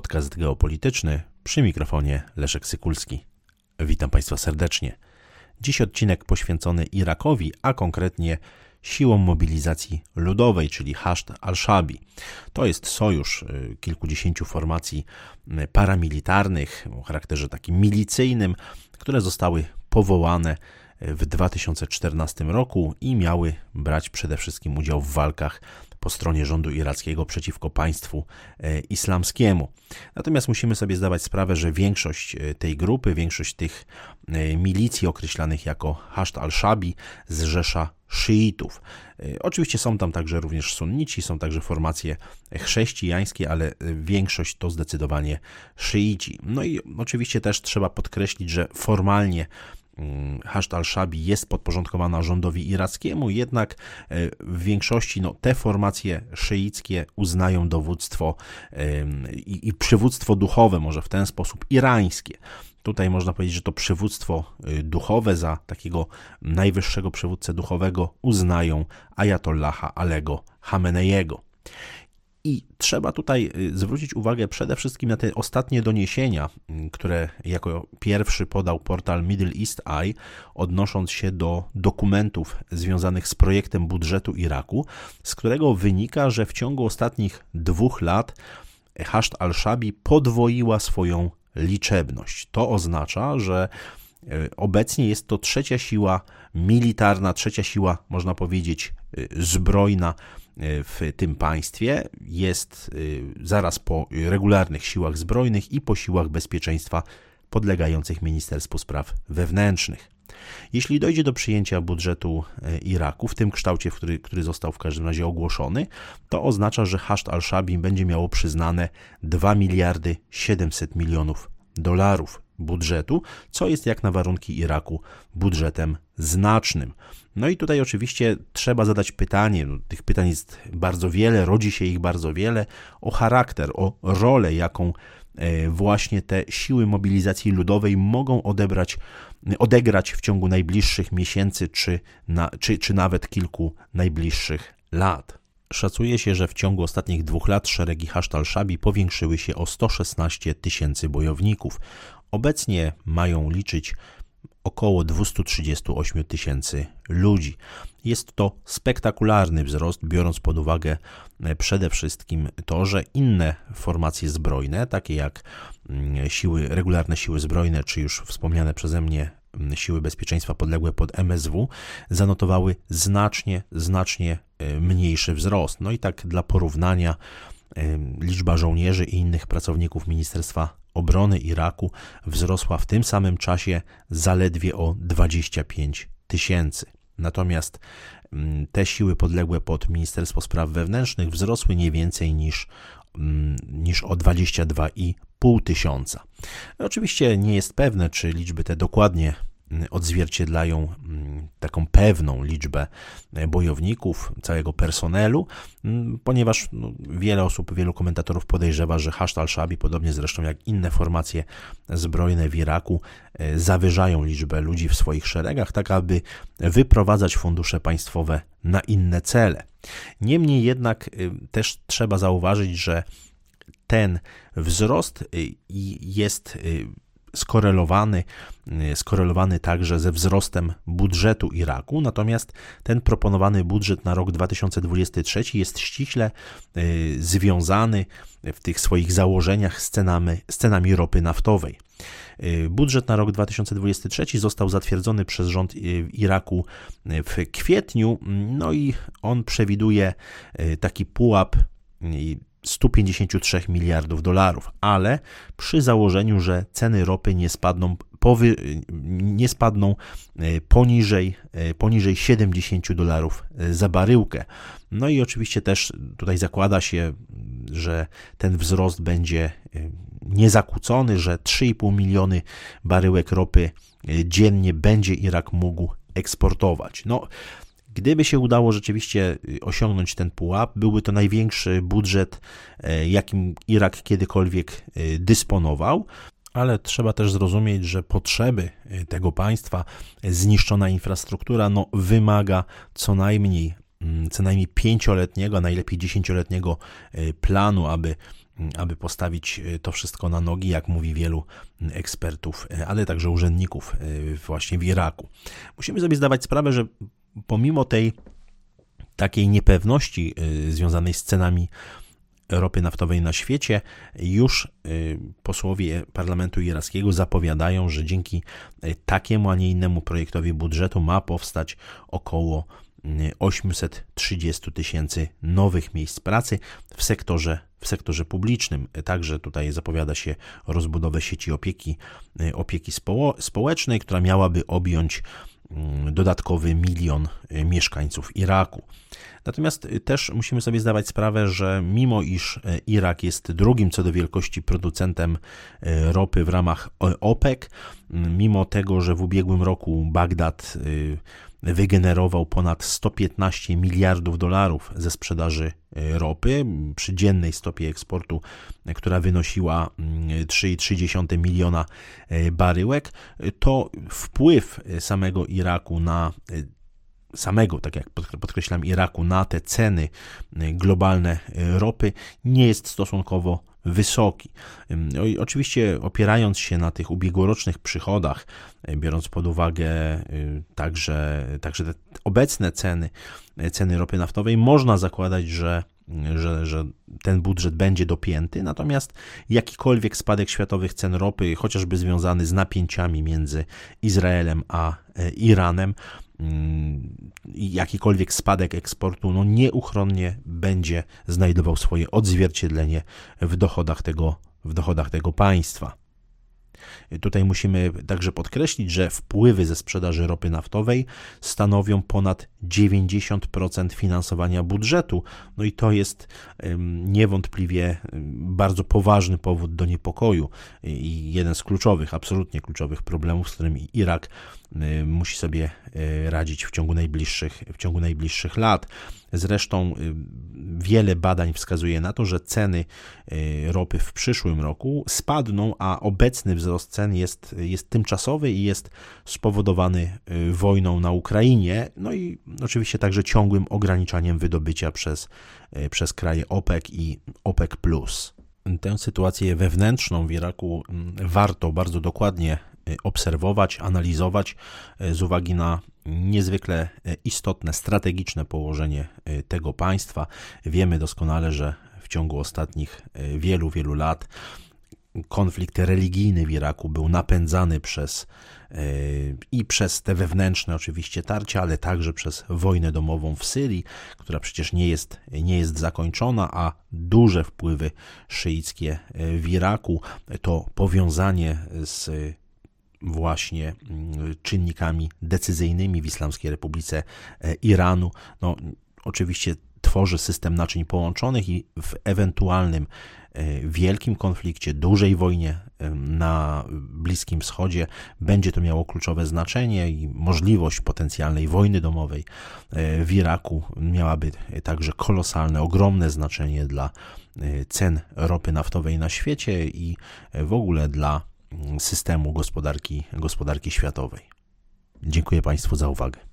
podcast geopolityczny, przy mikrofonie Leszek Sykulski. Witam Państwa serdecznie. Dziś odcinek poświęcony Irakowi, a konkretnie siłom mobilizacji ludowej, czyli Hashd al-Shaabi. To jest sojusz kilkudziesięciu formacji paramilitarnych o charakterze takim milicyjnym, które zostały powołane w 2014 roku i miały brać przede wszystkim udział w walkach po stronie rządu irackiego przeciwko państwu islamskiemu. Natomiast musimy sobie zdawać sprawę, że większość tej grupy, większość tych milicji określanych jako Hashd al-Shaabi zrzesza szyitów. Oczywiście są tam także również sunnici, są także formacje chrześcijańskie, ale większość to zdecydowanie szyici. No i oczywiście też trzeba podkreślić, że formalnie Hashd al-Shaabi jest podporządkowana rządowi irackiemu, jednak w większości te formacje szyickie uznają dowództwo i przywództwo duchowe, może w ten sposób irańskie. Tutaj można powiedzieć, że to przywództwo duchowe za takiego najwyższego przywódcę duchowego uznają ajatollaha Alego Chameneiego. I trzeba tutaj zwrócić uwagę przede wszystkim na te ostatnie doniesienia, które jako pierwszy podał portal Middle East Eye, odnosząc się do dokumentów związanych z projektem budżetu Iraku, z którego wynika, że w ciągu ostatnich 2 lat Hashd al-Shaabi podwoiła swoją liczebność. To oznacza, że obecnie jest to trzecia siła militarna, trzecia siła, można powiedzieć, zbrojna w tym państwie. Jest zaraz po regularnych siłach zbrojnych i po siłach bezpieczeństwa podlegających Ministerstwu Spraw Wewnętrznych. Jeśli dojdzie do przyjęcia budżetu Iraku w tym kształcie, który został w każdym razie ogłoszony, to oznacza, że Hashd al-Shaabi będzie miało przyznane 2 miliardy 700 milionów dolarów budżetu, co jest jak na warunki Iraku budżetem znacznym. No i tutaj oczywiście trzeba zadać pytanie, tych pytań jest bardzo wiele, rodzi się ich bardzo wiele, o charakter, o rolę, jaką właśnie te siły mobilizacji ludowej mogą odegrać w ciągu najbliższych miesięcy, czy nawet kilku najbliższych lat. Szacuje się, że w ciągu ostatnich 2 lat szeregi Hashd al-Shaabi powiększyły się o 116 tysięcy bojowników. Obecnie mają liczyć około 238 tysięcy ludzi. Jest to spektakularny wzrost, biorąc pod uwagę przede wszystkim to, że inne formacje zbrojne, takie jak regularne siły zbrojne, czy już wspomniane przeze mnie siły bezpieczeństwa podległe pod MSW, zanotowały znacznie mniejszy wzrost. No i tak dla porównania liczba żołnierzy i innych pracowników Ministerstwa Obrony Iraku wzrosła w tym samym czasie zaledwie o 25 tysięcy. Natomiast te siły podległe pod Ministerstwo Spraw Wewnętrznych wzrosły nie więcej niż o 22,5 tysiąca. Oczywiście nie jest pewne, czy liczby te dokładnie odzwierciedlają taką pewną liczbę bojowników, całego personelu, ponieważ wielu komentatorów podejrzewa, że Hashd al-Shaabi, podobnie zresztą jak inne formacje zbrojne w Iraku, zawyżają liczbę ludzi w swoich szeregach, tak aby wyprowadzać fundusze państwowe na inne cele. Niemniej jednak też trzeba zauważyć, że ten wzrost jest skorelowany także ze wzrostem budżetu Iraku, natomiast ten proponowany budżet na rok 2023 jest ściśle związany w tych swoich założeniach z cenami ropy naftowej. Budżet na rok 2023 został zatwierdzony przez rząd Iraku w kwietniu, no i on przewiduje taki pułap 153 miliardów dolarów, ale przy założeniu, że ceny ropy nie spadną poniżej 70 dolarów za baryłkę. No i oczywiście też tutaj zakłada się, że ten wzrost będzie niezakłócony, że 3,5 miliony baryłek ropy dziennie będzie Irak mógł eksportować. Gdyby się udało rzeczywiście osiągnąć ten pułap, byłby to największy budżet, jakim Irak kiedykolwiek dysponował, ale trzeba też zrozumieć, że potrzeby tego państwa, zniszczona infrastruktura, wymaga co najmniej 5-letniego, a najlepiej 10-letniego planu, aby aby postawić to wszystko na nogi, jak mówi wielu ekspertów, ale także urzędników właśnie w Iraku. Musimy sobie zdawać sprawę, że pomimo tej takiej niepewności związanej z cenami ropy naftowej na świecie, już posłowie parlamentu irackiego zapowiadają, że dzięki takiemu, a nie innemu projektowi budżetu ma powstać około 830 000 nowych miejsc pracy w sektorze publicznym. Także tutaj zapowiada się rozbudowę sieci opieki społecznej, która miałaby objąć dodatkowy 1 milion mieszkańców Iraku. Natomiast też musimy sobie zdawać sprawę, że mimo iż Irak jest drugim co do wielkości producentem ropy w ramach OPEC, mimo tego, że w ubiegłym roku Bagdad wygenerował ponad 115 miliardów dolarów ze sprzedaży ropy przy dziennej stopie eksportu, która wynosiła 3,3 miliona baryłek, to wpływ samego Iraku tak jak podkreślam, Iraku na te ceny globalne ropy nie jest stosunkowo wysoki. Oczywiście opierając się na tych ubiegłorocznych przychodach, biorąc pod uwagę także te obecne ceny ropy naftowej, można zakładać, że ten budżet będzie dopięty, natomiast jakikolwiek spadek światowych cen ropy, chociażby związany z napięciami między Izraelem a Iranem, jakikolwiek spadek eksportu nieuchronnie będzie znajdował swoje odzwierciedlenie w dochodach tego państwa. Tutaj musimy także podkreślić, że wpływy ze sprzedaży ropy naftowej stanowią ponad 90% finansowania budżetu. No i to jest niewątpliwie bardzo poważny powód do niepokoju i jeden z absolutnie kluczowych problemów, z którymi Irak musi sobie radzić w ciągu najbliższych lat. Zresztą wiele badań wskazuje na to, że ceny ropy w przyszłym roku spadną, a obecny wzrost cen jest tymczasowy i jest spowodowany wojną na Ukrainie, no i oczywiście także ciągłym ograniczaniem wydobycia przez kraje OPEC i OPEC+. Tę sytuację wewnętrzną w Iraku warto bardzo dokładnie obserwować, analizować z uwagi na niezwykle istotne, strategiczne położenie tego państwa. Wiemy doskonale, że w ciągu ostatnich wielu lat konflikt religijny w Iraku był napędzany przez te wewnętrzne oczywiście tarcia, ale także przez wojnę domową w Syrii, która przecież nie jest zakończona, a duże wpływy szyickie w Iraku, to powiązanie z właśnie czynnikami decyzyjnymi w Islamskiej Republice Iranu, oczywiście tworzy system naczyń połączonych i w ewentualnym wielkim konflikcie, dużej wojnie na Bliskim Wschodzie będzie to miało kluczowe znaczenie i możliwość potencjalnej wojny domowej w Iraku miałaby także kolosalne, ogromne znaczenie dla cen ropy naftowej na świecie i w ogóle dla systemu gospodarki światowej. Dziękuję Państwu za uwagę.